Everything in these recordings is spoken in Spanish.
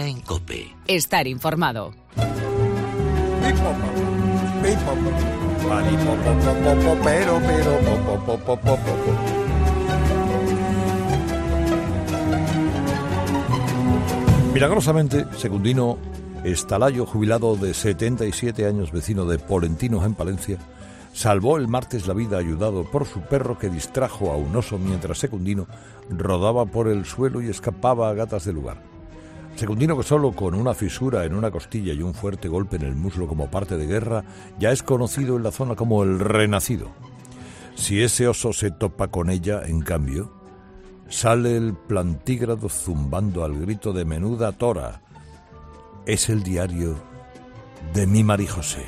En COPE. Estar informado. Milagrosamente, Secundino Estalayo, jubilado de 77 años, vecino de Polentinos en Palencia, salvó el martes la vida ayudado por su perro que distrajo a un oso mientras Secundino rodaba por el suelo y escapaba a gatas del lugar. Secundino, que solo con una fisura en una costilla y un fuerte golpe en el muslo como parte de guerra, ya es conocido en la zona como el Renacido. Si ese oso se topa con ella, en cambio, sale el plantígrado zumbando al grito de menuda tora. Es el diario de mi Marijosé.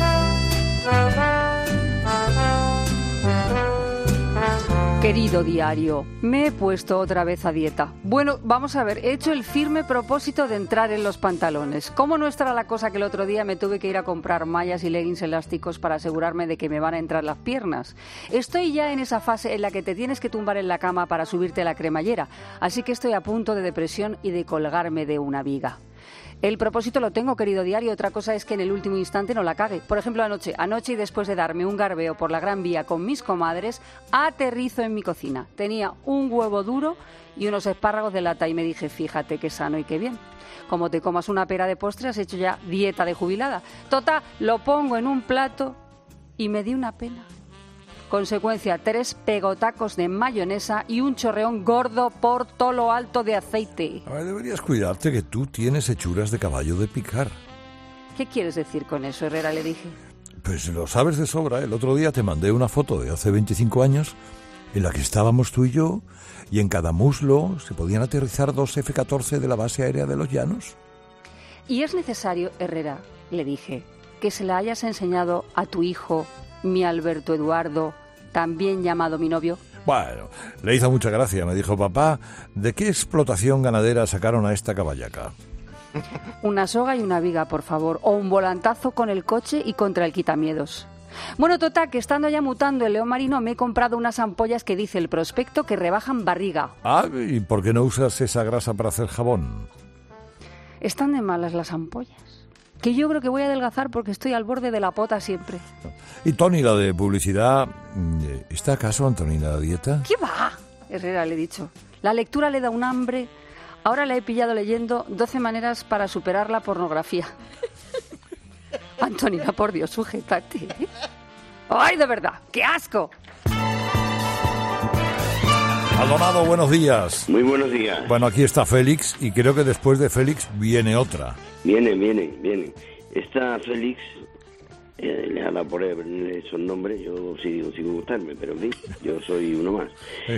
Querido diario, me he puesto otra vez a dieta. Bueno, vamos a ver, he hecho el firme propósito de entrar en los pantalones. ¿Cómo no estará la cosa que el otro día me tuve que ir a comprar mallas y leggings elásticos para asegurarme de que me van a entrar las piernas? Estoy ya en esa fase en la que te tienes que tumbar en la cama para subirte a la cremallera, así que estoy a punto de depresión y de colgarme de una viga. El propósito lo tengo, querido diario, otra cosa es que en el último instante no la cague. Por ejemplo, anoche y después de darme un garbeo por la Gran Vía con mis comadres, aterrizo en mi cocina. Tenía un huevo duro y unos espárragos de lata y me dije, fíjate qué sano y qué bien. Como te comas una pera de postre, has hecho ya dieta de jubilada. Total, lo pongo en un plato y me di una pena. Consecuencia, 3 pegotacos de mayonesa y un chorreón gordo por todo lo alto de aceite. A ver, deberías cuidarte, que tú tienes hechuras de caballo de picar. ¿Qué quieres decir con eso, Herrera? Le dije. Pues lo sabes de sobra. El otro día te mandé una foto de hace 25 años en la que estábamos tú y yo, y en cada muslo se podían aterrizar 2 F-14 de la base aérea de Los Llanos. Y es necesario, Herrera, le dije, que se la hayas enseñado a tu hijo, mi Alberto Eduardo, también llamado mi novio. Bueno, le hizo mucha gracia. Me dijo, papá, ¿de qué explotación ganadera sacaron a esta caballaca? Una soga y una viga, por favor, o un volantazo con el coche y contra el quitamiedos. Bueno, total, que estando ya mutando el león marino me he comprado unas ampollas que dice el prospecto que rebajan barriga. Ah, ¿y por qué no usas esa grasa para hacer jabón? Están de malas las ampollas. Que yo creo que voy a adelgazar porque estoy al borde de la pota siempre. Y Tony, la de publicidad, ¿está acaso Antonina a dieta? ¿Qué va? Herrera, le he dicho. La lectura le da un hambre. Ahora la he pillado leyendo 12 maneras para superar la pornografía. Antonina, por Dios, sujétate. ¡Ay, de verdad! ¡Qué asco! Maldonado, buenos días. Muy buenos días. Bueno, aquí está Félix, y creo que después de Félix viene otra. Viene. Esta Félix, le ha dado por esos nombres, yo sigo gustarme, pero en fin, yo soy uno más.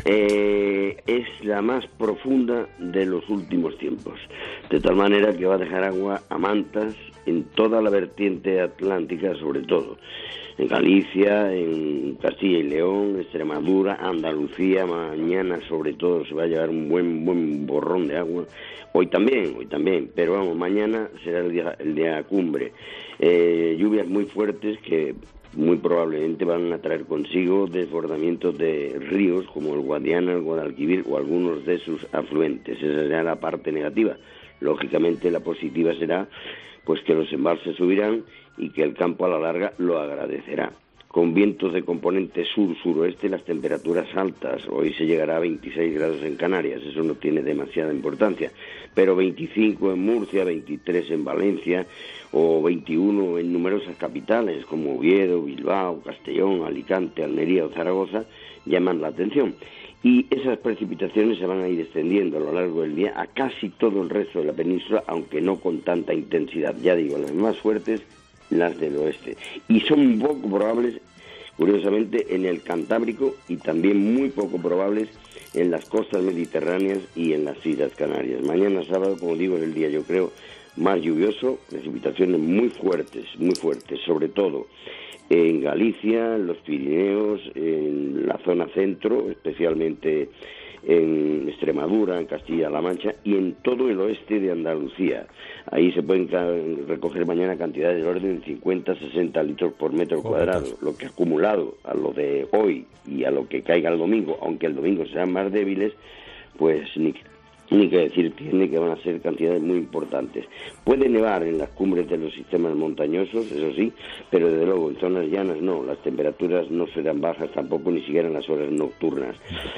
Es la más profunda de los últimos tiempos, de tal manera que va a dejar agua a mantas en toda la vertiente atlántica, sobre todo. En Galicia, en Castilla y León, Extremadura, Andalucía, mañana sobre todo se va a llevar un buen borrón de agua. Hoy también, pero vamos, mañana será el día cumbre. Lluvias muy fuertes que muy probablemente van a traer consigo desbordamientos de ríos como el Guadiana, el Guadalquivir o algunos de sus afluentes. Esa será la parte negativa. Lógicamente la positiva será pues que los embalses subirán y que el campo a la larga lo agradecerá. Con vientos de componente sur-suroeste, las temperaturas altas. Hoy se llegará a 26 grados en Canarias, eso no tiene demasiada importancia, pero 25 en Murcia, 23 en Valencia o 21 en numerosas capitales como Oviedo, Bilbao, Castellón, Alicante, Almería o Zaragoza llaman la atención. Y esas precipitaciones se van a ir extendiendo a lo largo del día a casi todo el resto de la península, aunque no con tanta intensidad. Ya digo, las más fuertes, las del oeste. Y son poco probables, curiosamente, en el Cantábrico y también muy poco probables en las costas mediterráneas y en las Islas Canarias. Mañana sábado, como digo, es el día, yo creo, más lluvioso, precipitaciones muy fuertes, sobre todo en Galicia, en los Pirineos, en la zona centro, especialmente en Extremadura, en Castilla-La Mancha y en todo el oeste de Andalucía. Ahí se pueden recoger mañana cantidades del orden de 50-60 litros por metro cuadrado, lo que acumulado a lo de hoy y a lo que caiga el domingo, aunque el domingo sean más débiles, pues Ni que decir tiene que van a ser cantidades muy importantes. Puede nevar en las cumbres de los sistemas montañosos, eso sí, pero desde luego en zonas llanas no. Las temperaturas no serán bajas tampoco, ni siquiera en las horas nocturnas.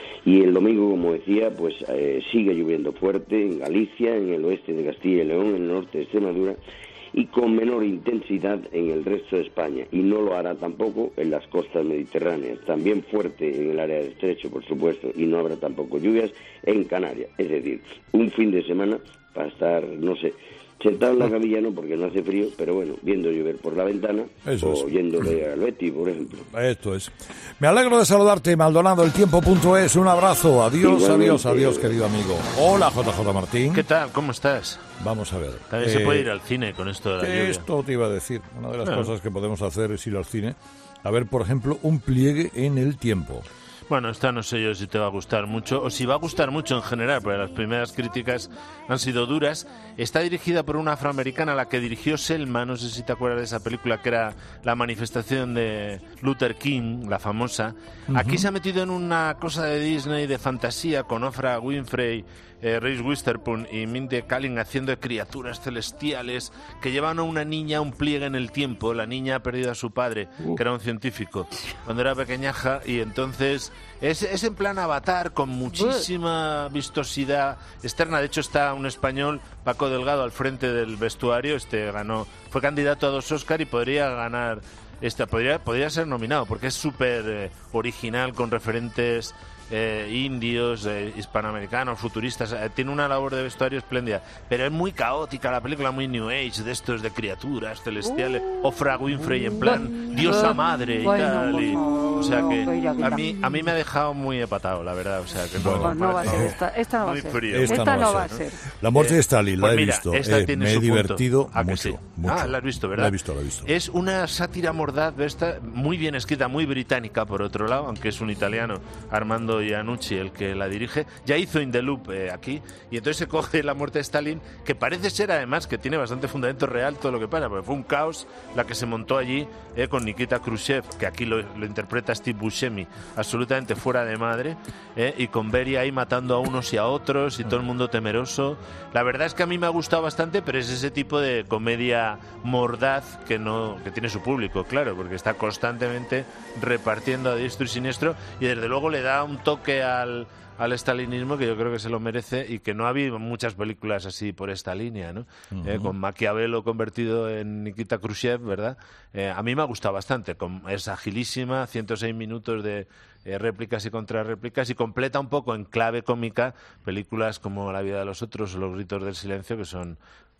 Y el domingo, como decía, pues sigue lloviendo fuerte en Galicia, en el oeste de Castilla y León, en el norte de Extremadura, y con menor intensidad en el resto de España, y no lo hará tampoco en las costas mediterráneas. También fuerte en el área del estrecho, por supuesto, y no habrá tampoco lluvias en Canarias. Es decir, un fin de semana para estar, no sé, sentado en la camilla no, porque no hace frío, pero bueno, viendo llover por la ventana, o yendo de al Betis, por ejemplo. Esto es. Me alegro de saludarte, Maldonado, eltiempo.es. Un abrazo. Adiós, Igualmente. adiós, querido amigo. Hola, JJ Martín. ¿Qué tal? ¿Cómo estás? Vamos a ver. También se puede ir al cine con esto de la lluvia. Esto te iba a decir. Una de las cosas que podemos hacer es ir al cine a ver, por ejemplo, un pliegue en el tiempo. Bueno, esta no sé yo si te va a gustar mucho, o si va a gustar mucho en general, porque las primeras críticas han sido duras. Está dirigida por una afroamericana, la que dirigió Selma, no sé si te acuerdas de esa película, que era la manifestación de Luther King, la famosa. Aquí se ha metido en una cosa de Disney, de fantasía, con Oprah Winfrey, Reese Witherspoon y Mindy Kaling haciendo de criaturas celestiales que llevan a una niña a un pliegue en el tiempo. La niña ha perdido a su padre, que era un científico, cuando era pequeñaja, y entonces es en plan Avatar, con muchísima vistosidad externa. De hecho, está un español, Paco Delgado, al frente del vestuario. Fue candidato a 2 Oscar y podría ganar podría ser nominado, porque es súper original, con referentes indios, hispanoamericanos, futuristas. Tiene una labor de vestuario espléndida, pero es muy caótica la película, muy New Age, de estos de criaturas celestiales. Oprah Winfrey en plan diosa madre y tal. O sea que a mí me ha dejado muy hepatado, la verdad. O sea que no va a ser esta no va a ser. Frío. Esta no va a ser. La muerte de Stalin, Pues la he mira, visto. esta tiene Me he su divertido punto. mucho, Sí? mucho. Ah, la has visto, ¿verdad? La he visto. Es una sátira mordaz, muy bien escrita, muy británica, por otro lado, aunque es un italiano, Armando Iannucci, el que la dirige. Ya hizo In the Loop aquí, y entonces se coge la muerte de Stalin, que parece ser además que tiene bastante fundamento real todo lo que pasa, porque fue un caos la que se montó allí con Nikita Khrushchev, que aquí lo interpreta Steve Buscemi, absolutamente fuera de madre, y con Beria ahí matando a unos y a otros y todo el mundo temeroso. La verdad es que a mí me ha gustado bastante, pero es ese tipo de comedia mordaz que tiene su público, claro, porque está constantemente repartiendo a diestro y siniestro, y desde luego le da un toque al estalinismo que yo creo que se lo merece, y que no ha habido muchas películas así por esta línea, ¿no? Con Maquiavelo convertido en Nikita Khrushchev, ¿verdad? A mí me ha gustado bastante. Es agilísima, 106 minutos de réplicas y contrarréplicas, y completa un poco en clave cómica películas como La vida de los otros o Los gritos del silencio, que son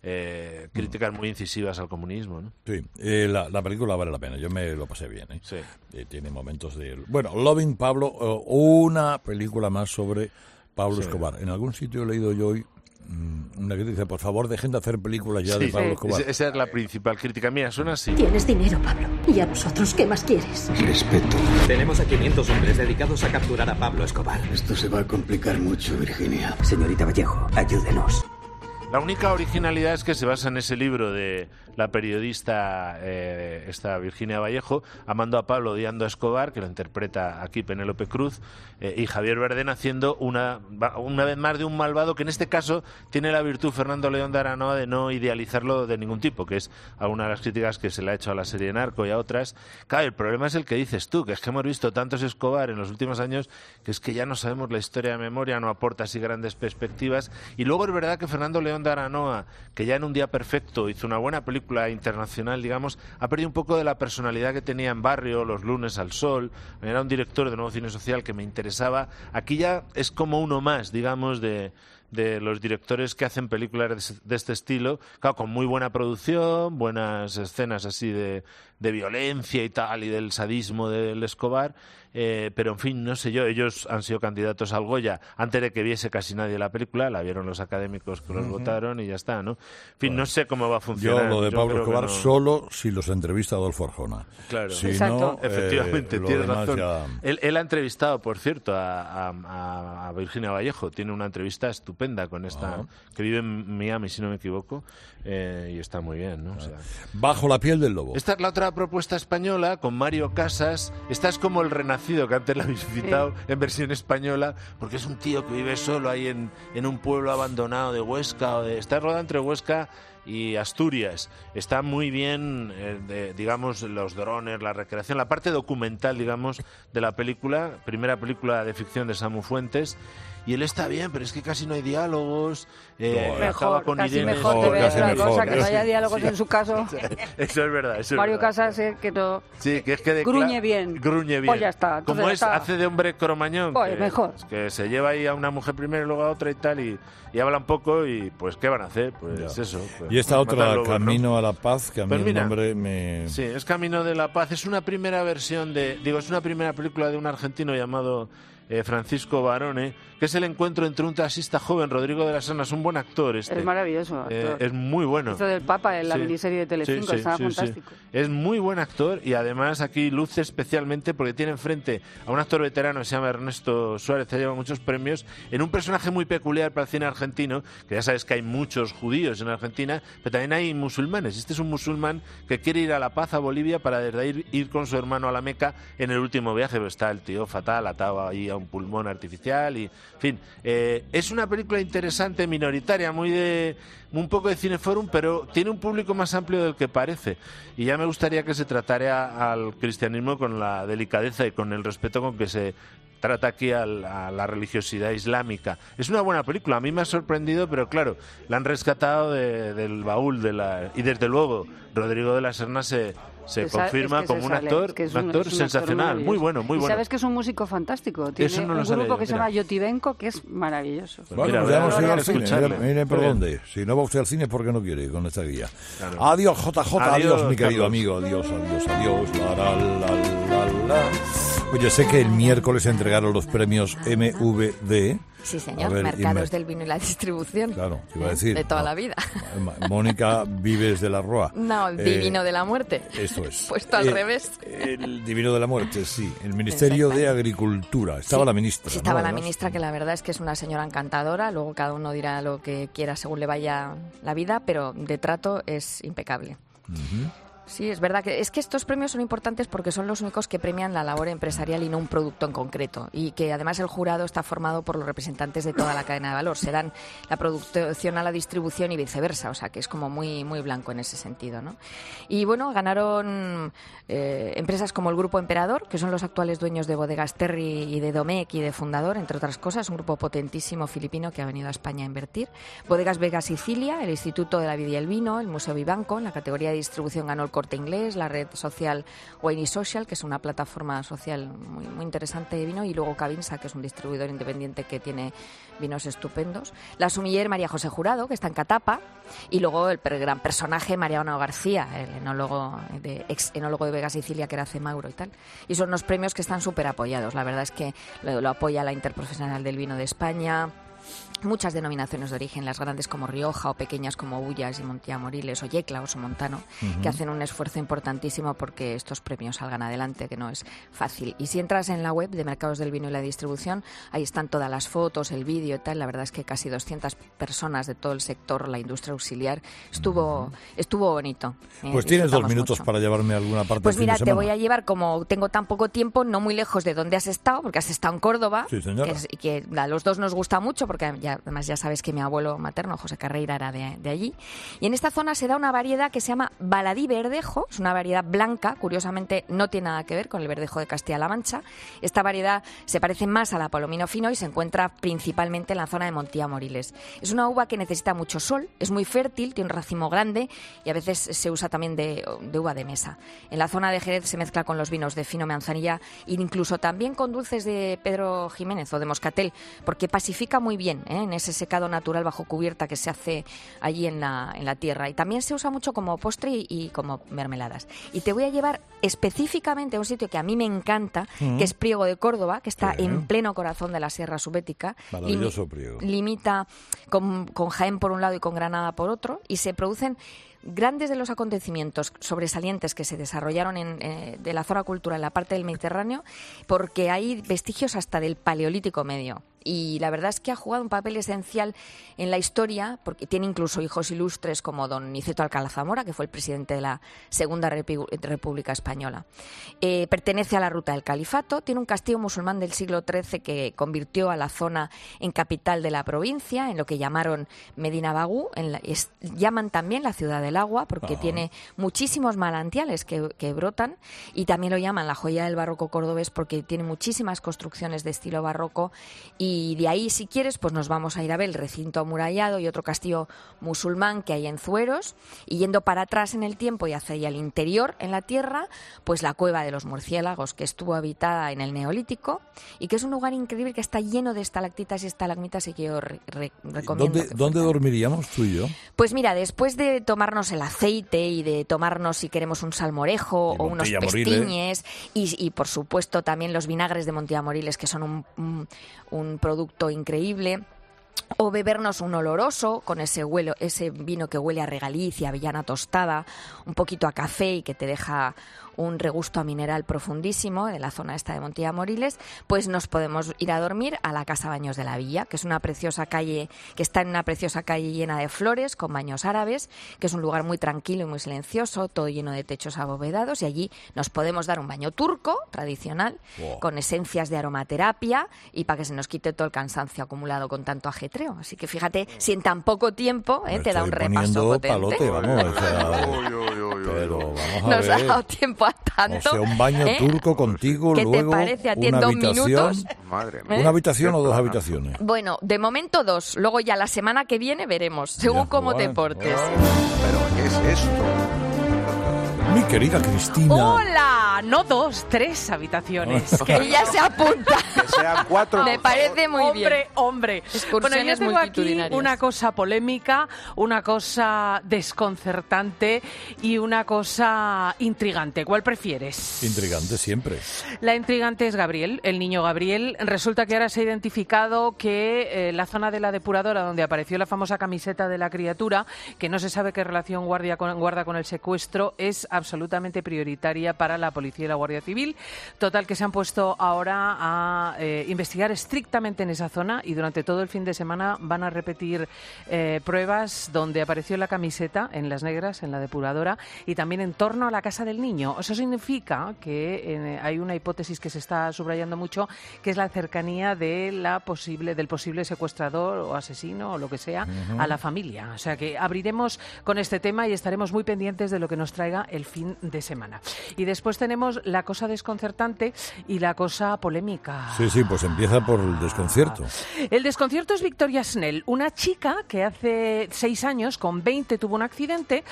críticas muy incisivas al comunismo, ¿no? Sí, la película vale la pena. Yo me lo pasé bien, ¿eh? Sí. Tiene momentos de... Bueno, Loving Pablo, una película más sobre Pablo Escobar. En algún sitio he leído yo hoy una crítica que dice, por favor, dejen de hacer películas ya de Pablo Escobar. Esa es la principal crítica mía. Suena así. Tienes dinero, Pablo. ¿Y a nosotros qué más quieres? Respeto. Tenemos a 500 hombres dedicados a capturar a Pablo Escobar. Esto se va a complicar mucho, Virginia. Señorita Vallejo, ayúdenos. La única originalidad es que se basa en ese libro de la periodista esta Virginia Vallejo, Amando a Pablo, odiando a Escobar, que lo interpreta aquí Penélope Cruz, y Javier Bardem haciendo una vez más de un malvado, que en este caso tiene la virtud Fernando León de Aranoa de no idealizarlo de ningún tipo, que es alguna de las críticas que se le ha hecho a la serie Narco y a otras. Claro, el problema es el que dices tú, que es que hemos visto tantos Escobar en los últimos años que es que ya no sabemos la historia de memoria, no aporta así grandes perspectivas. Y luego es verdad que Fernando León de Aranoa, que ya en Un día perfecto hizo una buena película internacional, digamos, ha perdido un poco de la personalidad que tenía en Barrio, Los lunes al sol. Era un director de nuevo cine social que me interesaba. Aquí ya es como uno más, digamos, de los directores que hacen películas de este estilo, claro, con muy buena producción, buenas escenas así de violencia y tal, y del sadismo del Escobar, pero en fin, no sé yo, ellos han sido candidatos al Goya antes de que viese casi nadie la película, la vieron los académicos que los votaron y ya está, ¿no? En fin, bueno, no sé cómo va a funcionar. Yo lo de Pablo Escobar solo si los entrevista Adolfo Arjona. Claro, si exacto. No, efectivamente, tienes razón. Ya... Él ha entrevistado, por cierto, a Virginia Vallejo, tiene una entrevista estupenda con esta, que vive en Miami, si no me equivoco, y está muy bien, ¿no? O sea, Bajo la piel del lobo. esta es la otra propuesta española, con Mario Casas. Esta es como el renacimiento Plácido, que antes la habéis citado, en versión española, porque es un tío que vive solo ahí en un pueblo abandonado de Huesca, está rodada entre Huesca y Asturias. Está muy bien, digamos, los drones, la recreación, la parte documental, digamos, de la película, primera película de ficción de Samu Fuentes. Y él está bien, pero es que casi no hay diálogos. Acaba con casi Irene. mejor de ver otra cosa, que no haya diálogos en su caso. Eso es verdad. Mario Casas, que no... Sí, que es que gruñe bien. Pues ya está. Como hace de hombre cromañón. Pues mejor. Que se lleva ahí a una mujer primero y luego a otra y tal, y habla un poco, y pues ¿qué van a hacer? Pues eso. Pues, y esta otra, lobos, Camino a la Paz, que a mí pues el nombre me... Sí, es Camino de la Paz. Es una primera versión es una primera película de un argentino llamado Francisco Barone, que es el encuentro entre un taxista joven, Rodrigo de la Serna, es un buen actor. Es maravilloso. Es muy bueno. Hizo del Papa en la miniserie de Telecinco, estaba fantástico. Sí. Es muy buen actor y además aquí luce especialmente porque tiene enfrente a un actor veterano que se llama Ernesto Suárez, que ha llevado muchos premios, en un personaje muy peculiar para el cine argentino, que ya sabes que hay muchos judíos en Argentina, pero también hay musulmanes. Este es un musulmán que quiere ir a La Paz, a Bolivia, para desde ahí ir con su hermano a la Meca en el último viaje, pero está el tío fatal, atado ahí a un pulmón artificial y, en fin, es una película interesante, minoritaria, un poco de cineforum, pero tiene un público más amplio del que parece, y ya me gustaría que se tratara al cristianismo con la delicadeza y con el respeto con que se trata aquí a la religiosidad islámica. Es una buena película, a mí me ha sorprendido, pero claro, la han rescatado del baúl y desde luego Rodrigo de la Serna se confirma como un actor sensacional, muy bueno. Y sabes que es un músico fantástico, tiene un grupo que se llama Yotibenko, que es maravilloso. Bueno, ya hemos ido al cine, mire por dónde. Si no va usted al cine es porque no quiere con esta guía. Claro. Adiós, JJ, adiós, mi querido amigo, adiós. Oye, sé que el miércoles entregaron los premios MVD. Sí, señor, Mercados del Vino y la Distribución. Claro, te iba a decir. De toda la vida. Mónica Vives de la Roa. No, Divino de la Muerte. Eso es. Puesto al revés. El Divino de la Muerte, sí. El Ministerio de Agricultura. Estaba la ministra. Sí, estaba la ministra, que la verdad es que es una señora encantadora. Luego cada uno dirá lo que quiera según le vaya la vida, pero de trato es impecable. Sí, es verdad que estos premios son importantes porque son los únicos que premian la labor empresarial y no un producto en concreto, y que además el jurado está formado por los representantes de toda la cadena de valor. Se dan la producción a la distribución y viceversa, o sea que es como muy muy blanco en ese sentido, ¿no? Y bueno, ganaron empresas como el Grupo Emperador, que son los actuales dueños de Bodegas Terry y de Domecq y de Fundador, entre otras cosas, un grupo potentísimo filipino que ha venido a España a invertir. Bodegas Vega Sicilia, el Instituto de la Vid y el Vino, el Museo Vivanco. En la categoría de distribución ganó el Corte Inglés, la red social Wine Social, que es una plataforma social muy, muy interesante de vino, y luego Cavinsa, que es un distribuidor independiente que tiene vinos estupendos. La Sumiller María José Jurado, que está en Catapa, y luego el gran personaje Mariano García, el ex enólogo de Vega Sicilia, que era Cemauro y tal. Y son unos premios que están súper apoyados. La verdad es que lo apoya la Interprofesional del Vino de España. Muchas denominaciones de origen, las grandes como Rioja o pequeñas como Bullas y Montilla Moriles o Yecla o Somontano, que hacen un esfuerzo importantísimo porque estos premios salgan adelante, que no es fácil. Y si entras en la web de Mercados del Vino y la Distribución, ahí están todas las fotos, el vídeo y tal. La verdad es que casi 200 personas de todo el sector, la industria auxiliar, estuvo bonito. Pues tienes 2 minutos para llevarme a alguna parte. Pues mira, te voy a llevar, como tengo tan poco tiempo, no muy lejos de donde has estado, porque has estado en Córdoba, sí, señora. que a los dos nos gusta mucho, porque además ya sabes que mi abuelo materno, José Carreira, era de allí. Y en esta zona se da una variedad que se llama Baladí Verdejo, es una variedad blanca, curiosamente no tiene nada que ver con el verdejo de Castilla-La Mancha. Esta variedad se parece más a la Palomino Fino y se encuentra principalmente en la zona de Montilla Moriles. Es una uva que necesita mucho sol, es muy fértil, tiene un racimo grande y a veces se usa también de uva de mesa. En la zona de Jerez se mezcla con los vinos de fino manzanilla e incluso también con dulces de Pedro Jiménez o de Moscatel, porque pacifica muy bien en ese secado natural bajo cubierta que se hace allí en la tierra, y también se usa mucho como postre y como mermeladas. Y te voy a llevar específicamente a un sitio que a mí me encanta, que es Priego de Córdoba, que está en pleno corazón de la Sierra Subética. Maravilloso Priego. Limita con Jaén por un lado y con Granada por otro, y se producen grandes de los acontecimientos sobresalientes que se desarrollaron de la zona cultural en la parte del Mediterráneo, porque hay vestigios hasta del Paleolítico Medio. y la verdad es que ha jugado un papel esencial en la historia, porque tiene incluso hijos ilustres como don Niceto Alcalá Zamora, que fue el presidente de la Segunda República Española. Pertenece a la ruta del Califato, tiene un castillo musulmán del siglo XIII que convirtió a la zona en capital de la provincia, en lo que llamaron Medina Bagú, llaman también la ciudad del agua, porque tiene muchísimos manantiales que brotan, y también lo llaman la joya del barroco cordobés porque tiene muchísimas construcciones de estilo barroco, y de ahí, si quieres, pues nos vamos a ir a ver el recinto amurallado y otro castillo musulmán que hay en Zueros, y yendo para atrás en el tiempo y hacia el interior, en la tierra, pues la cueva de los murciélagos, que estuvo habitada en el Neolítico y que es un lugar increíble que está lleno de estalactitas y estalagmitas, y que yo recomiendo. ¿Dónde dormiríamos tú y yo? Pues mira, después de tomarnos el aceite y de tomarnos, si queremos, un salmorejo o unos pestiñes y por supuesto también los vinagres de Montilla Moriles, que son un producto increíble, o bebernos un oloroso con ese vino que huele a regaliz y avellana tostada, un poquito a café y que te deja un regusto a mineral profundísimo de la zona esta de Montilla Moriles, pues nos podemos ir a dormir a la Casa Baños de la Villa, que es una preciosa calle, que está en una preciosa calle llena de flores, con baños árabes, que es un lugar muy tranquilo y muy silencioso, todo lleno de techos abovedados, y allí nos podemos dar un baño turco tradicional, con esencias de aromaterapia, y para que se nos quite todo el cansancio acumulado con tanto ajetreo. Así que fíjate, si en tan poco tiempo te da un repaso potente. Palote, vamos, pero vamos a nos ver. ha dado tiempo a tanto. O sea, un baño turco contigo, ¿Qué luego te parece a ti en una 2 habitación. minutos? Madre mía. ¿Una habitación o 2 habitaciones? Bueno, de momento 2. Luego ya la semana que viene veremos, según cómo te portes. ¿Pero qué es esto? Mi querida Cristina. ¡Hola! No 2, 3 habitaciones. Que ella se apunta. Que sean 4. Me parece muy bien. Hombre. Bueno, yo tengo aquí una cosa polémica, una cosa desconcertante y una cosa intrigante. ¿Cuál prefieres? Intrigante siempre. La intrigante es Gabriel, el niño Gabriel. Resulta que ahora se ha identificado que la zona de la depuradora donde apareció la famosa camiseta de la criatura, que no se sabe qué relación guarda con el secuestro, es absolutamente prioritaria para la policía y la Guardia Civil. Total, que se han puesto ahora a investigar estrictamente en esa zona, y durante todo el fin de semana van a repetir pruebas donde apareció la camiseta, en Las Negras, en la depuradora, y también en torno a la casa del niño. Eso significa que hay una hipótesis que se está subrayando mucho, que es la cercanía del posible secuestrador o asesino o lo que sea a la familia. O sea que abriremos con este tema y estaremos muy pendientes de lo que nos traiga el fin de semana. Y después tenemos la cosa desconcertante y la cosa polémica. Sí, pues empieza por el desconcierto. El desconcierto es Victoria Snell, una chica que hace 6 años, con 20, tuvo un accidente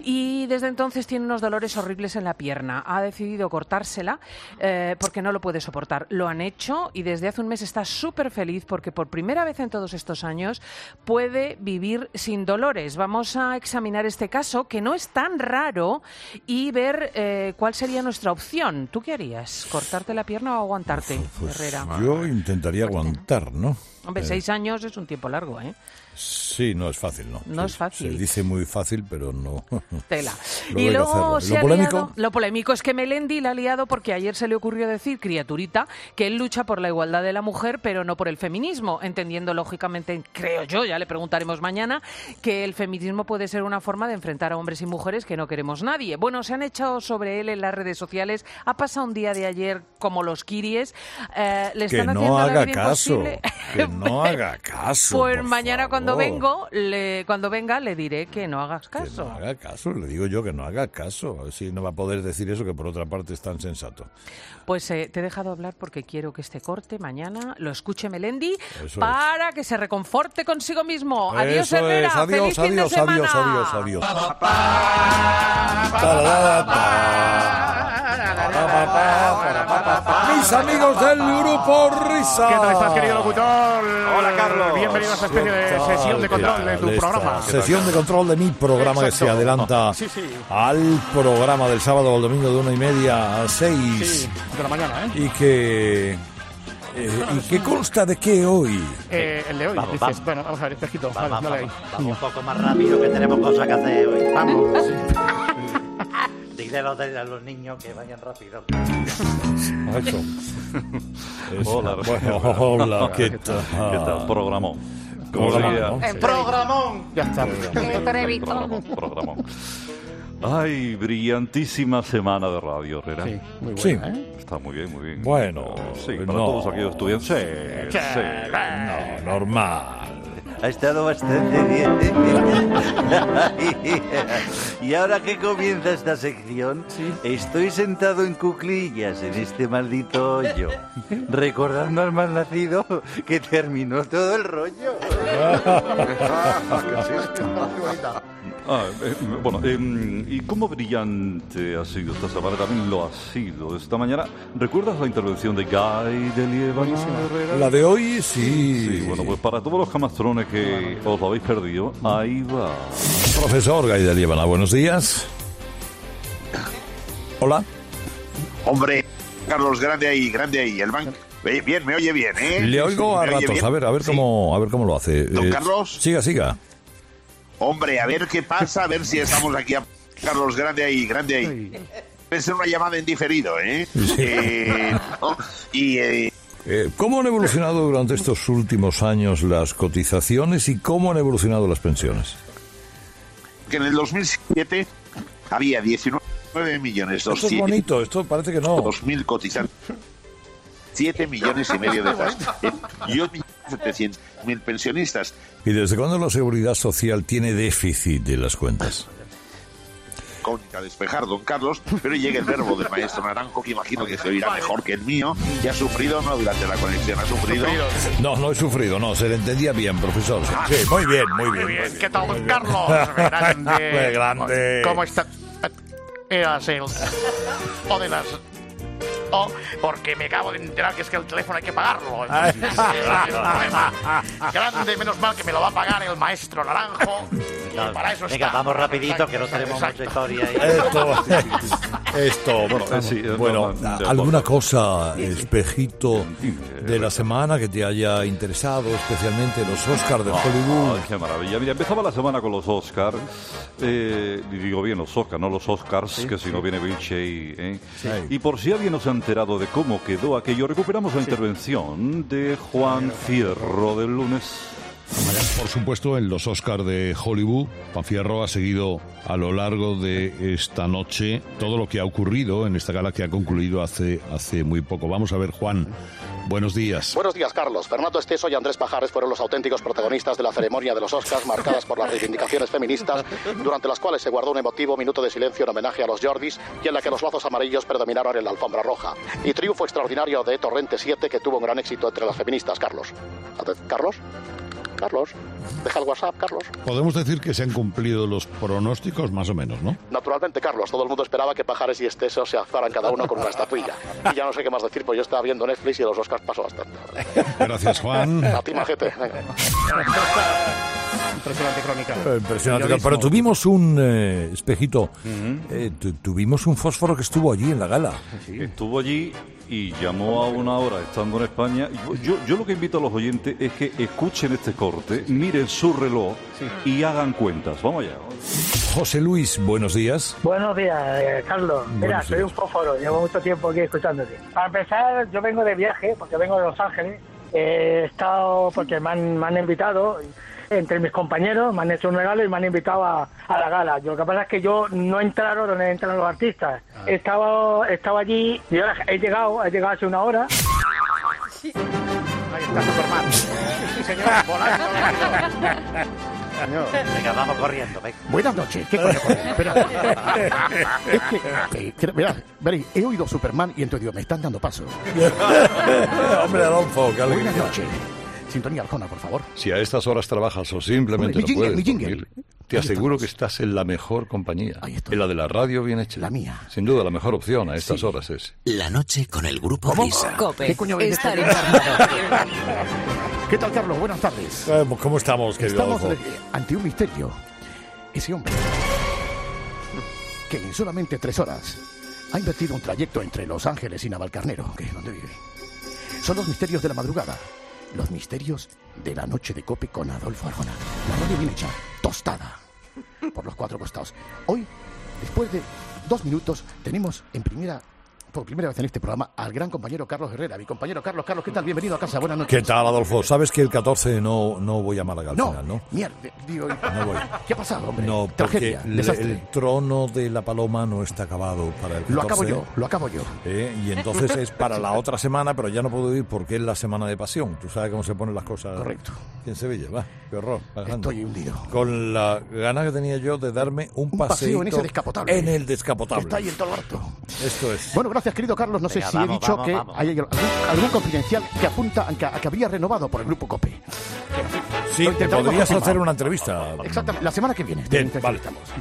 y desde entonces tiene unos dolores horribles en la pierna. Ha decidido cortársela porque no lo puede soportar. Lo han hecho y desde hace un mes está súper feliz porque por primera vez en todos estos años puede vivir sin dolores. Vamos a examinar este caso, que no es tan raro, y ver cuál sería nuestra opción. ¿Tú qué harías? ¿Cortarte la pierna o aguantarte, Herrera? Yo intentaría aguantar, ¿no? Hombre, 6 años es un tiempo largo, ¿eh? Sí, no es fácil, ¿no? No es fácil. Se dice muy fácil, pero no. Tela. Y luego lo polémico es que Melendi la ha liado porque ayer se le ocurrió decir, criaturita, que él lucha por la igualdad de la mujer, pero no por el feminismo, entendiendo lógicamente, creo yo, ya le preguntaremos mañana, que el feminismo puede ser una forma de enfrentar a hombres y mujeres que no queremos nadie. Bueno, se han echado sobre él en las redes sociales, ha pasado un día de ayer como los kiris, le están haciendo la vida imposible. Que no haga caso. Pues mañana cuando venga le diré que no hagas caso. Que no haga caso, le digo yo que no haga caso. A ver si no va a poder decir eso, que por otra parte es tan sensato. Pues te he dejado hablar porque quiero que este corte mañana lo escuche Melendi para que se reconforte consigo mismo. Adiós, Herrera. Adiós, Feliz fin de semana. Adiós. Mis amigos del Grupo Risa. ¿Qué tal estás, querido locutor? Hola, Carlos. Bienvenido a esta especie de sesión de control de tu programa. Sesión de control de mi programa. Exacto. Que se adelanta al programa del sábado o el domingo de 1:30 a 6 de la mañana, ¿eh? Y que consta de qué hoy. El de hoy, dices. Bueno, vamos a ver, espejito. Vamos un poco más rápido, que tenemos cosas que hacer hoy. Vamos. Dile a los niños que vayan rápido. Eso. Hola, bueno, hola, ¿qué tal? ¿Qué tal? Programón. ¡Programón! Ya está. Programón. Ay, brillantísima semana de radio, Herrera. Sí, muy buena, Sí. Está muy bien, muy bien. Bueno, sí, para no. todos aquellos estudiantes. Sí. No, normal. Ha estado bastante bien. Y ahora que comienza esta sección, estoy sentado en cuclillas en este maldito hoyo, recordando al malnacido que terminó todo el rollo. Bueno, y cómo brillante ha sido esta semana, también lo ha sido esta mañana. ¿Recuerdas la intervención de Guy de Liébana, Herrera? La de hoy, sí. Sí, bueno, pues para todos los camastrones que os lo habéis perdido, ahí va. Profesor Guy de Liébana, buenos días. Hola. Hombre, Carlos, grande ahí. El banco. Bien, me oye bien, ¿eh? Le oigo a ratos, bien. a ver cómo lo hace. Don Carlos. Siga. Hombre, a ver qué pasa, a ver si estamos aquí. Carlos, grande ahí. Debe ser una llamada en diferido, ¿eh? Sí. ¿Cómo han evolucionado durante estos últimos años las cotizaciones y cómo han evolucionado las pensiones? Que en el 2007 había 19.200.000. Esto es bonito, esto parece que no. 2.000 cotizantes. 7,5 millones de estas. Y 8.700.000 pensionistas. ¿Y desde cuándo la Seguridad Social tiene déficit de las cuentas? Cónica despejar, don Carlos, pero llega el verbo del maestro Naranjo, que imagino que se oirá mejor que el mío. ¿Y ha sufrido no durante la conexión? ¿Ha sufrido? No he sufrido, no, se le entendía bien, profesor. Sí, muy bien. ¿Qué tal, don Carlos? Grande. Grande. ¿Cómo está? O de las... porque me acabo de enterar que es que el teléfono hay que pagarlo. Entonces, grande, menos mal que me lo va a pagar el maestro Naranjo. Y para eso Venga, está. vamos rapidito, que no tenemos mucha historia ahí. Esto, bueno, ¿alguna cosa, Espejito, de la semana que te haya interesado, especialmente los Oscars de Hollywood? Qué maravilla. Mira, empezaba la semana con los Oscars. Y digo bien los Oscars, no los Oscars, que si no viene Vinci. Y por si alguien no se ha enterado de cómo quedó aquello, recuperamos la intervención de Juan Fierro del lunes. Por supuesto, en los Oscars de Hollywood, Juan Fierro ha seguido a lo largo de esta noche todo lo que ha ocurrido en esta gala que ha concluido hace muy poco. Vamos a ver, Juan. Buenos días. Buenos días, Carlos. Fernando Esteso y Andrés Pajares fueron los auténticos protagonistas de la ceremonia de los Oscars, marcadas por las reivindicaciones feministas, durante las cuales se guardó un emotivo minuto de silencio en homenaje a los Jordis y en la que los lazos amarillos predominaron en la alfombra roja. Y triunfo extraordinario de Torrente 7, que tuvo un gran éxito entre las feministas, Carlos. Carlos, deja el WhatsApp, Carlos. Podemos decir que se han cumplido los pronósticos, más o menos, ¿no? Naturalmente, Carlos, todo el mundo esperaba que Pajares y Esteso se alzaran cada uno con una estatuilla. Y ya no sé qué más decir, pues yo estaba viendo Netflix y los Oscars pasó bastante. Gracias, Juan. A ti, majete. Venga. Impresionante crónica. Impresionante. Pero tuvimos un Espejito, tuvimos un Fósforo que estuvo allí en la gala. Estuvo allí y llamó a una hora estando en España. Yo lo que invito a los oyentes es que escuchen este corte, miren su reloj y hagan cuentas. Vamos allá. José Luis, buenos días. Buenos días, Carlos. Mira, soy un fósforo, llevo mucho tiempo aquí escuchándote. Para empezar, yo vengo de viaje, porque vengo de Los Ángeles. He estado porque me han invitado, entre mis compañeros, me han hecho un regalo y me han invitado a la gala. Lo que pasa es que yo no he entrado donde entran los artistas. Estaba allí y ahora he llegado hace una hora. Ahí está Superman. Sí, señor, volando. Venga, vamos corriendo, venga. Buenas noches. ¿Qué coño? Espera. Es que veréis, he oído Superman y entonces digo, me están dando paso. Hombre, Alonso, qué alegría. Buenas noches. Sintonía Arjona, por favor. Si a estas horas trabajas o simplemente no puedes dormir, te aseguro que estás en la mejor compañía. En la de la radio bien hecha. La mía. Sin duda, la mejor opción a estas horas es. La noche con el Grupo Risa. COPE. ¿Qué coño Estar ¿Qué tal, Carlos? Buenas tardes. ¿Cómo estamos, querido Estamos Adolfo? ante un misterio. Ese hombre, que en solamente 3 horas ha invertido un trayecto entre Los Ángeles y Navalcarnero, que es donde vive. Son los misterios de la madrugada. Los misterios de la noche de COPE con Adolfo Arjona. La radio bien hecha, tostada, por los 4 costados. Hoy, después de 2 minutos tenemos por primera vez en este programa al gran compañero Carlos Herrera. Mi compañero Carlos, ¿qué tal? Bienvenido a casa, buenas noches. ¿Qué tal, Adolfo? Sabes que el 14 no voy a Málaga al final, ¿no? Mierda, digo, no voy. ¿Qué ha pasado, hombre? No, porque el trono de la paloma no está acabado para el 14. Lo acabo yo. Y entonces es para la otra semana, pero ya no puedo ir porque es la semana de pasión. Tú sabes cómo se ponen las cosas. Correcto. En Sevilla, va, qué horror. Estoy hundido. Con la gana que tenía yo de darme un paseo en ese descapotable. En el descapotable. Que está ahí en todo lo alto. Esto es. Bueno, gracias, querido Carlos. No sé si he dicho que hay algún confidencial que apunta a que habría renovado por el grupo COPE. Sí, podrías hacer una entrevista. Exactamente, la semana que viene. Bien, vale.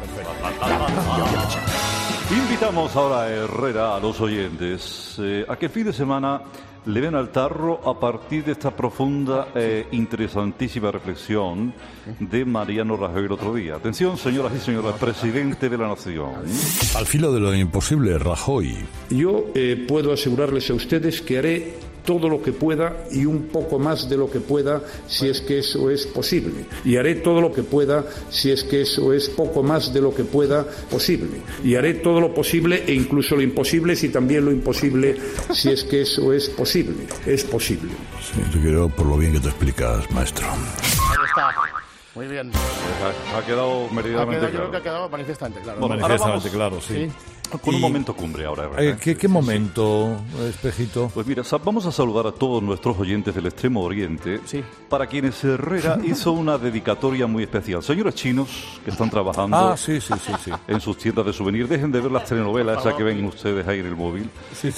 Invitamos ahora a Herrera, a los oyentes, a que el fin de semana le den al tarro a partir de esta profunda e interesantísima reflexión de Mariano Rajoy el otro día. Atención, señoras y señores, presidente de la Nación. Al filo de lo imposible, Rajoy. Yo puedo asegurarles a ustedes que haré todo lo que pueda y un poco más de lo que pueda si es que eso es posible. Y haré todo lo que pueda si es que eso es poco más de lo que pueda posible. Y haré todo lo posible e incluso lo imposible si también lo imposible si es que eso es posible. Es posible. Sí, te quiero por lo bien que te explicas, maestro. Ahí está. Muy bien. Ha quedado meridianamente claro. Yo creo que ha quedado manifiestamente claro. Bueno, manifiestamente claro, sí. Con un momento cumbre ahora. ¿Qué momento, Espejito? Pues mira, vamos a saludar a todos nuestros oyentes del Extremo Oriente, para quienes Herrera hizo una dedicatoria muy especial. Señores chinos que están trabajando en sus tiendas de souvenir, dejen de ver las telenovelas esas que ven ustedes ahí en el móvil. Sí.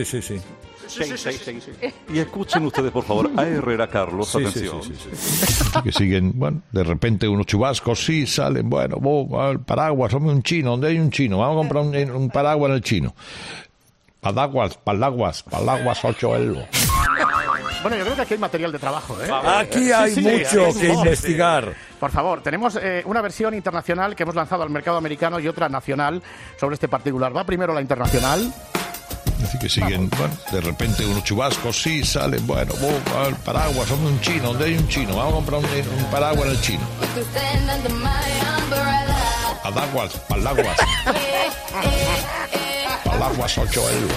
Y escuchen ustedes, por favor, a Herrera Carlos, atención. Que siguen, bueno, de repente unos chubascos, salen, bueno, el paraguas, hombre, un chino, ¿dónde hay un chino? Vamos a comprar un paraguas en el chino. Paraguas, 8 euros. Bueno, yo creo que aquí hay material de trabajo, ¿eh? Aquí hay mucho que investigar. Por favor, tenemos una versión internacional que hemos lanzado al mercado americano y otra nacional sobre este particular. Va primero la internacional. Así que siguen, bueno, de repente unos chubascos, salen, bueno, el paraguas, hombre, un chino, ¿dónde hay un chino? Vamos a comprar un paraguas en el chino. Paraguas 8 euros.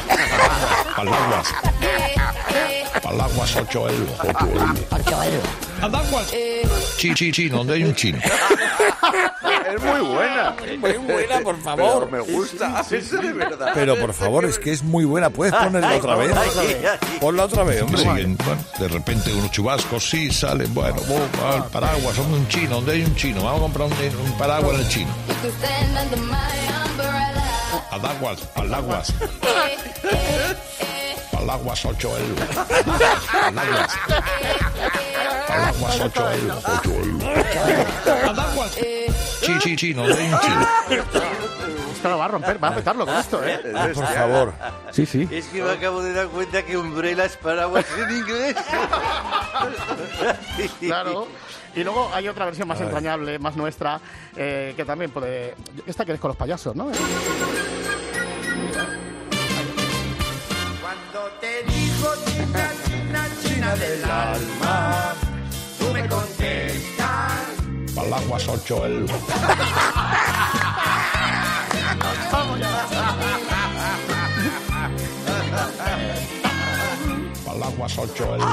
Paraguas 8 euros. Paraguas. Chino, ¿dónde hay un chino? Es muy buena. Por favor. Pero me gusta. Es de verdad. Pero por favor, es que es muy buena. ¿Puedes ponerla otra vez? Ponla otra vez, hombre. Siguen, bueno, de repente unos chubascos, salen, bueno, el paraguas, hombre, un chino, ¿dónde hay un chino? Vamos a comprar un paraguas en el chino. Paraguas. Paraguas 8 euros. Paraguas 8 euros. Chino, ¿dónde hay un chino? Esto lo va a romper, va a petarlo con esto, ¿eh? Por favor. Sí. Es que me acabo de dar cuenta que umbrella es paraguas en inglés. Claro. Y luego hay otra versión más entrañable, más nuestra, que también puede... Esta que es con los payasos, ¿no? Cuando te digo china del alma, tú me contestas. Paraguas 8 euros. Vamos ya. Paraguas 8 euros.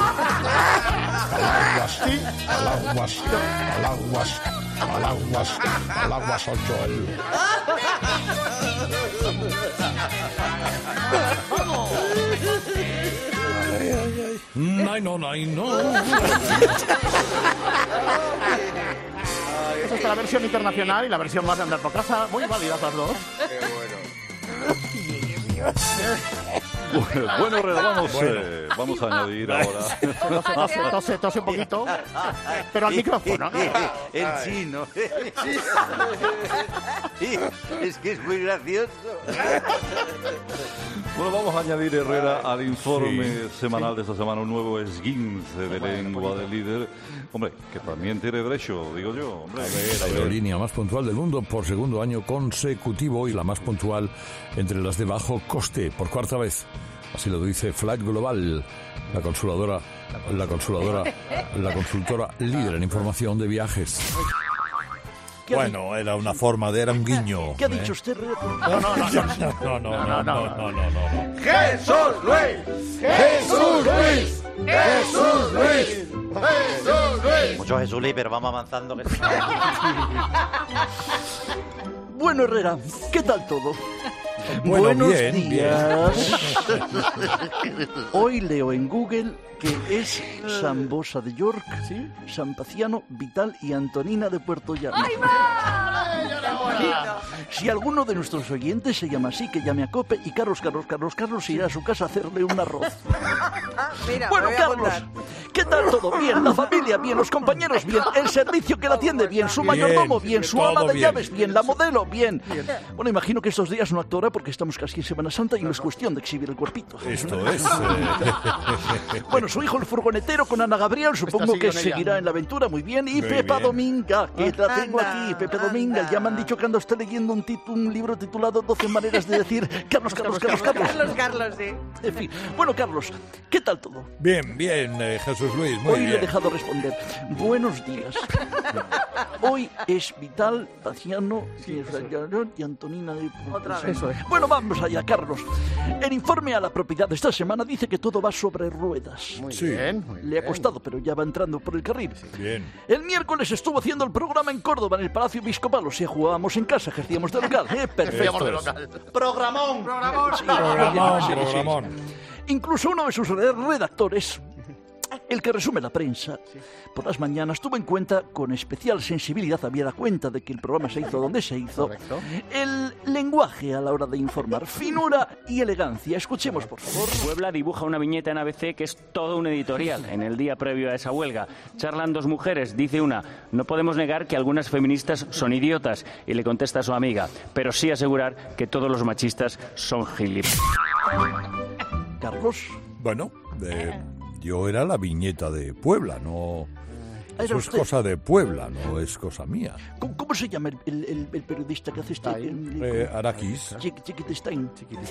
Paraguas 8 euros. No. Esta es la versión internacional y la versión más de andar por casa. Muy válidas las dos. Bueno, vamos a añadir ahora. Tose un poquito, pero al micrófono, ¿no? El chino. Es que es muy gracioso. Bueno, vamos a añadir, Herrera, al informe semanal de esta semana un nuevo esguince de lengua del líder. Hombre, que también tiene derecho, digo yo. Hombre, la aerolínea más puntual del mundo por segundo año consecutivo y la más puntual entre las de bajo coste por cuarta vez. Así lo dice Flight Global, la consultora líder en información de viajes. Bueno, era una forma de... Era un guiño. ¿Qué ha dicho usted? No. ¡Jesús Luis! ¡Jesús Luis! ¡Jesús Luis! ¡Jesús Luis! Mucho Jesús Luis, pero vamos avanzando. Bueno, Herrera, ¿qué tal todo? Bueno, Buenos bien, días. Hoy leo en Google que es San Bosa de York, San Paciano, Vital y Antonina de Puerto Llano. ¡Ay, Si alguno de nuestros oyentes se llama así, que llame a Cope y Carlos irá a su casa a hacerle un arroz. Mira, Bueno, me voy a Carlos, apuntar. ¿qué tal todo? Bien, la familia bien, los compañeros bien, el servicio que la atiende bien, su mayordomo bien, su ama de llaves bien, la modelo bien. Bueno, imagino que estos días no actora porque estamos casi en Semana Santa y no es cuestión de exhibir el cuerpito. Esto es... Bueno, su hijo el furgonetero con Ana Gabriel, supongo que seguirá en la aventura muy bien. Y Muy Pepa bien. Dominga, que la tengo aquí, Pepe Dominga. Ya me han dicho que anda usted leyendo un libro titulado 12 maneras de decir Carlos. Carlos, sí. En fin, bueno, Carlos, ¿qué tal todo? Bien, Jesús Luis, muy Hoy le he bien. dejado responder. Buenos días. Hoy es Vital, Paciano y Antonina de... Otra vez. Eso es. Bueno, vamos allá, Carlos. El informe a la propiedad de esta semana dice que todo va sobre ruedas. Muy bien, Le ha costado, pero ya va entrando por el carril. Bien. El miércoles estuvo haciendo el programa en Córdoba, en el Palacio Episcopal. O sea, jugábamos en casa, ejercíamos de local. Perfecto. ¡Programón! Sí, Programón. Incluso uno de sus redactores, el que resume la prensa, por las mañanas tuvo en cuenta, con especial sensibilidad, había dado cuenta de que el programa se hizo donde se hizo, el lenguaje a la hora de informar, finura y elegancia. Escuchemos, por favor. Puebla dibuja una viñeta en ABC que es todo un editorial. En el día previo a esa huelga charlan dos mujeres. Dice una: no podemos negar que algunas feministas son idiotas. Y le contesta a su amiga: pero sí asegurar que todos los machistas son gilipollas. Carlos. Bueno, yo era la viñeta de Puebla, no... ¿Era Eso es usted? cosa de Puebla, no es cosa mía. ¿Cómo se llama el periodista que hace este? Araquis. Chiquitestein.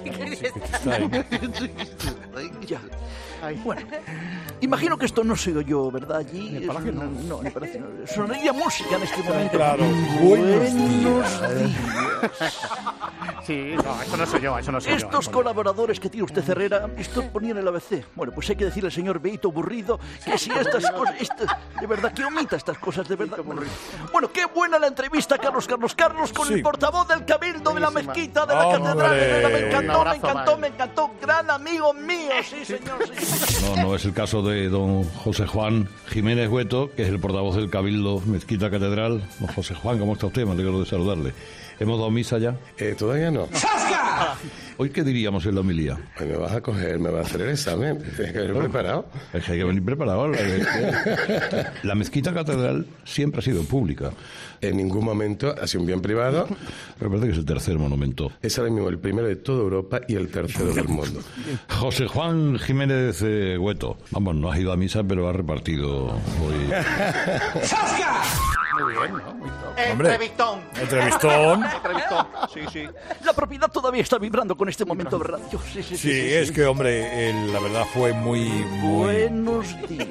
Ya. Bueno, imagino que esto no soy yo, ¿verdad? Allí. En el Palacio no, en el Palacio no. Sonaría música en este momento. Claro. Buenos Buenos días. Sí, no, eso no soy yo, eso no soy yo. Estos colaboradores que tiene usted, Herrera, esto ponía en el ABC. Bueno, pues hay que decirle al señor Beito Burrido que si estas cosas, de verdad, que omita estas cosas, de verdad. Bueno, qué buena la entrevista, Carlos, con el portavoz del Cabildo de la Mezquita de la Catedral de Herrera. Me encantó, gran amigo mío, sí, señor, sí. No es el caso de don José Juan Jiménez Hueto, que es el portavoz del Cabildo Mezquita Catedral. Don José Juan, ¿cómo está usted? Me alegro de saludarle. ¿Hemos dado misa ya? Todavía no. ¿Hoy qué diríamos en la homilía? Pues me vas a coger, me vas a hacer el examen. Tienes que venir preparado. Es que hay que venir preparado. La Mezquita Catedral siempre ha sido pública. En ningún momento ha sido un bien privado. Recuerda que es el tercer monumento. Es ahora mismo el primero de toda Europa y el tercero del mundo. José Juan Jiménez Hueto. Vamos, no ha ido a misa, pero ha repartido hoy. ¡Sasca! Muy bien, ¿no? Muy top. Entrevistón. Entrevistón. Sí. La propiedad todavía está vibrando con este momento de radio. Sí, es que, hombre, la verdad fue muy Buenos días.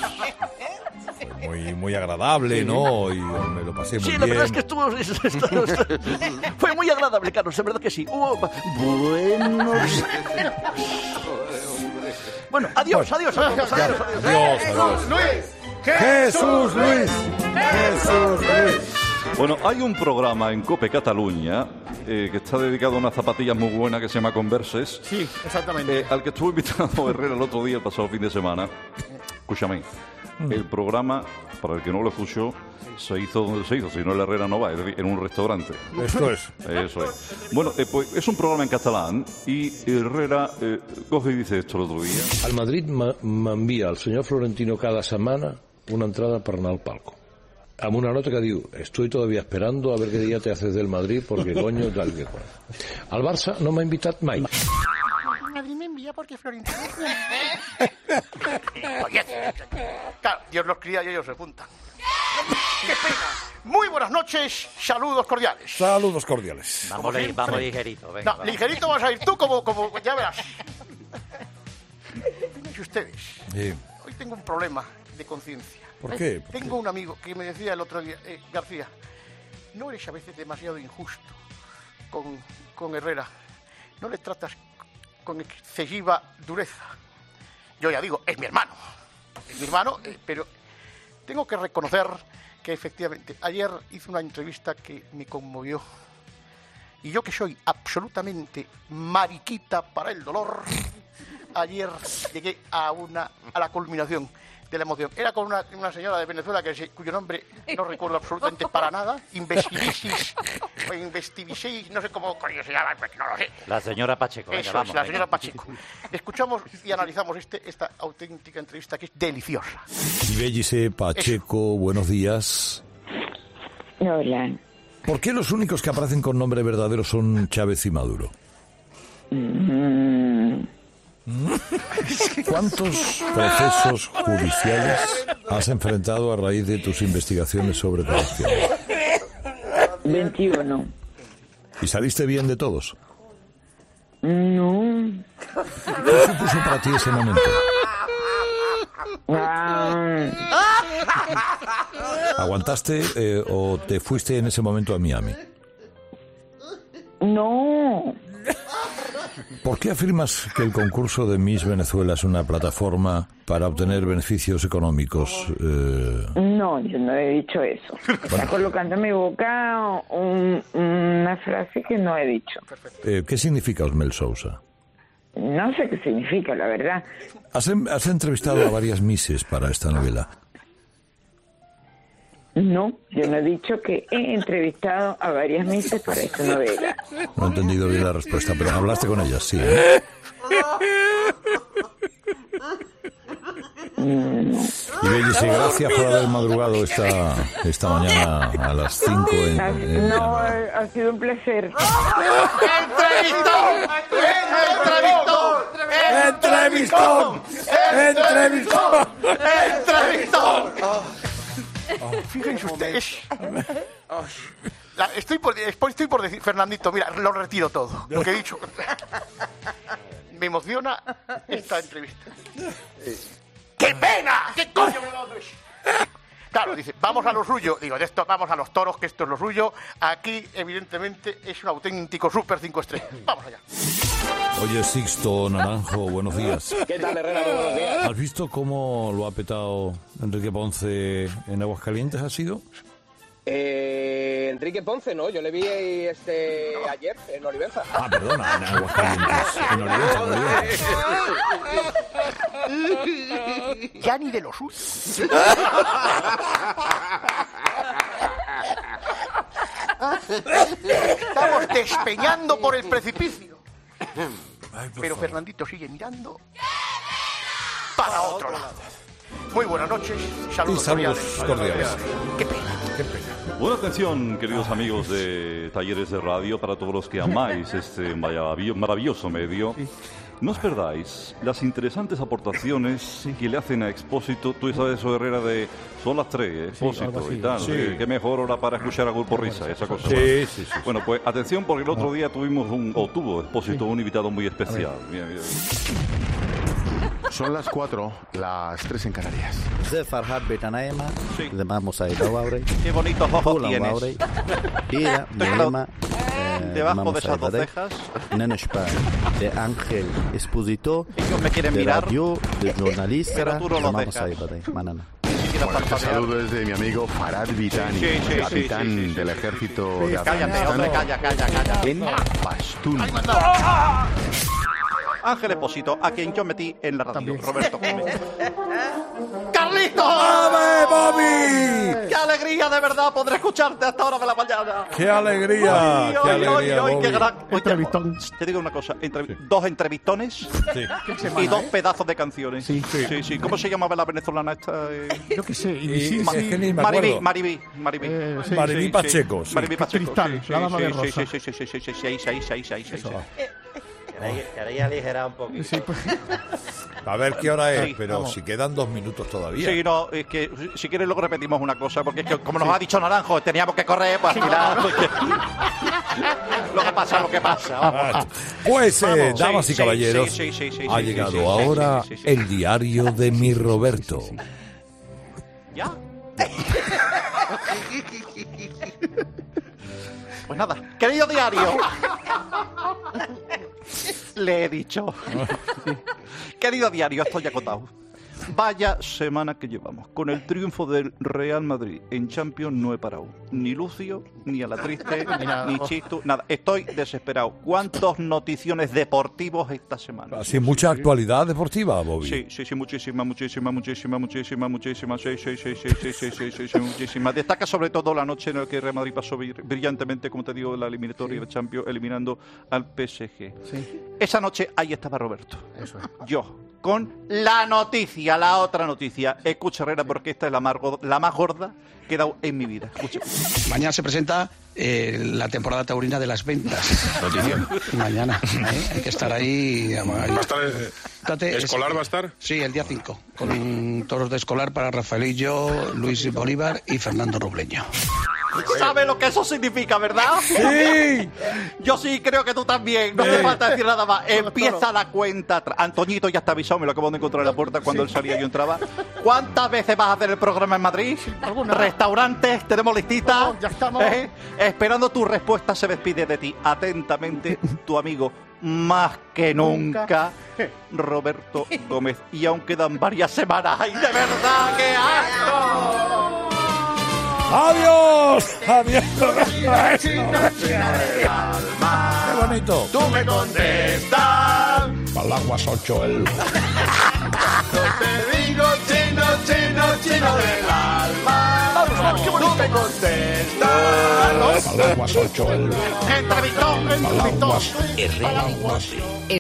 muy agradable, ¿no? Y me lo pasé muy Sí, bien. la verdad es que estuvo... Fue muy agradable, Carlos, de verdad que sí. Buenos... Bueno, adiós. Adiós. ¡Jesús Luis! ¡Jesús Luis! Bueno, hay un programa en COPE Cataluña que está dedicado a unas zapatillas muy buenas que se llama Converses. Sí, exactamente. Al que estuvo invitado Herrera el otro día, el pasado fin de semana. Escúchame, el programa, para el que no lo escuchó, se hizo donde se hizo, si no el Herrera no va, es decir, en un restaurante. Esto es. Eso es. Bueno, pues es un programa en catalán y Herrera coge y dice esto el otro día. El Madrid m'envia al senyor Florentino cada setmana una entrada per anar al palco. Amb una nota que diu: estoy todavía esperando a ver qué día te haces del Madrid porque coño tal que cual. Al Barça no m'ha invitat mai. Madrid me envía porque Florentino... Oye, claro, Dios los cría y ellos se juntan. ¡Qué pena! Muy buenas noches, saludos cordiales. Saludos cordiales. Vamos ligerito, venga. No, ligerito vas a ir tú como ya verás. Fíjense ustedes, Sí. hoy tengo un problema de conciencia. ¿Por qué? Tengo un amigo que me decía el otro día, García, no eres a veces demasiado injusto con Herrera? ¿No le tratas con excesiva dureza? Yo ya digo, es mi hermano, pero tengo que reconocer que efectivamente ayer hice una entrevista que me conmovió. Y yo, que soy absolutamente mariquita para el dolor, ayer llegué a la culminación de la emoción. Era con una señora de Venezuela cuyo nombre no recuerdo absolutamente para nada. Investivisis, no sé cómo coño se llama, no lo sé. La señora Pacheco. Eso vamos, la señora Pacheco. Escuchamos y analizamos esta auténtica entrevista que es deliciosa. Ibellice Pacheco, buenos días. Hola. ¿Por qué los únicos que aparecen con nombre verdadero son Chávez y Maduro? ¿Cuántos procesos judiciales has enfrentado a raíz de tus investigaciones sobre corrupción? 21. ¿Y saliste bien de todos? No. ¿Qué supuso para ti ese momento? ¿Aguantaste o te fuiste en ese momento a Miami? No. ¿Por qué afirmas que el concurso de Miss Venezuela es una plataforma para obtener beneficios económicos? No, yo no he dicho eso. Está colocando en mi boca una frase que no he dicho. ¿Qué significa Osmel Sousa? No sé qué significa, la verdad. ¿Has entrevistado a varias misses para esta novela? No, yo no he dicho que he entrevistado a varias misses para esta novela. No he entendido bien la respuesta, pero hablaste con ellas, sí, ¿eh? Ibellice, gracias por haber madrugado esta mañana a las 5 en No, ha sido un placer. ¡Entrevistón! Fíjense ustedes. Estoy por decir, Fernandito, mira, lo retiro todo. Lo que he dicho. Me emociona esta entrevista. ¡Qué pena! ¿Qué coño me lo eso? Claro, dice, vamos a lo suyo. Digo, de esto vamos a los toros, que esto es lo suyo. Aquí, evidentemente, es un auténtico super 5 estrellas. Vamos allá. Oye, Sixto Naranjo, buenos días. ¿Qué tal, Herrera? Muy buenos días. ¿Has visto cómo lo ha petado Enrique Ponce en Aguascalientes? ¿Ha sido? Enrique Ponce, no, yo le vi ayer en Olivenza. Ah, perdona, en Aguascalientes. En Olivenza. Ya ni de los suyo. Estamos despeñando por el precipicio. Pero Fernandito sigue mirando para otro lado. Muy buenas noches, saludos cordiales. Qué pena. Buena atención, queridos amigos de Talleres de Radio, para todos los que amáis este maravilloso medio. No os perdáis las interesantes aportaciones que le hacen a Expósito. Tú sabes eso, Herrera, de son las 3, Expósito y tal. Sí. Qué mejor hora para escuchar a Grupo Risa, esa cosa. Sí. Bueno, pues atención, porque el otro día tuvo Expósito un invitado muy especial. Bien. Son las 4, las 3 en Canarias. De Farhad Betanaema, de Mamos Aidawabre. Qué bonitos ojos tienes. Ira, Nema, debajo de esas dos cejas. Neneshpa, de Ángel Expositor. Ellos me quieren de mirar. Radio, de jornalista. Pero tú no los Mamos dejas. Aibade, Manana. Bueno, este saludo es de mi amigo Farhad Vitani, capitán del ejército de Cállate, Afganistán. hombre, calla. En Pastún. Ángel Expósito, a quien yo metí en la radio. Roberto Gómez. ¡Carlitos! ¡Ave, Bobby! ¡Qué alegría, de verdad, poder escucharte hasta ahora de la mañana! ¡Qué alegría! ¡Qué alegría, qué Bobby! gran... Entrevistón. Te digo una cosa, dos entrevistones y dos pedazos de canciones. Sí. ¿Cómo se llamaba la venezolana esta? Yo qué sé. Es que ni me acuerdo. Maribí. Maribí Pacheco. Sí. Maribí Pacheco. Cristal, la dama de rosa. Sí. Queréis aligerar un poquito. Sí, pues. A ver qué hora es, Sí, pero vamos. si quedan 2 minutos todavía. Sí, no, es que si quieres luego repetimos una cosa, porque es que como nos ha dicho Naranjo, teníamos que correr, pues al final... lo que pasa. Pues, Vamos. damas y Sí, caballeros, sí, ha llegado ahora el diario de mi Roberto. ¿Ya? Pues nada, querido diario. Le he dicho. Querido diario, estoy agotado. Vaya semana que llevamos. Con el triunfo del Real Madrid en Champions no he parado. Ni Lucio, ni a la triste, ni Chisto, nada. Estoy desesperado. ¿Cuántas noticiones deportivos esta semana? Así, mucha actualidad deportiva, Bobby. Sí, muchísima. Sí, muchísima. Destaca sobre todo la noche en la que el Real Madrid pasó brillantemente, como te digo, la eliminatoria de Champions, eliminando al PSG. Sí. Esa noche ahí estaba Roberto. Eso es. Yo. Con la otra noticia. Escucha, Herrera, porque esta es la más gorda que he dado en mi vida. Escucha. Mañana se presenta la temporada taurina de las ventas. Noticia. Mañana. Hay que estar ahí. ¿Va a estar escolar? ¿Va a estar? Sí, el día 5. Con toros de escolar para Rafaelillo, Luis Bolívar y Fernando Robleño. ¿Sabes lo que eso significa, verdad? ¡Sí! Yo sí, creo que tú también. No hace falta decir nada más. Empieza la cuenta atrás. Antoñito ya está avisado, me lo acabo de encontrar en la puerta cuando él salía y yo entraba. ¿Cuántas veces vas a hacer el programa en Madrid? ¿Alguna? Restaurantes, tenemos listitas. Ya estamos. Esperando tu respuesta, se despide de ti. Atentamente, tu amigo más que nunca, Roberto Gómez. Y aún quedan varias semanas. ¡Ay, de verdad, qué asco! ¡Adiós! ¡Adiós! ¡Qué bonito! Tú me contestas. Palaguas 8 el. Yo te digo chino del alma. Tú me contestas. Palaguas 8 el. Entrevistón. Palaguas.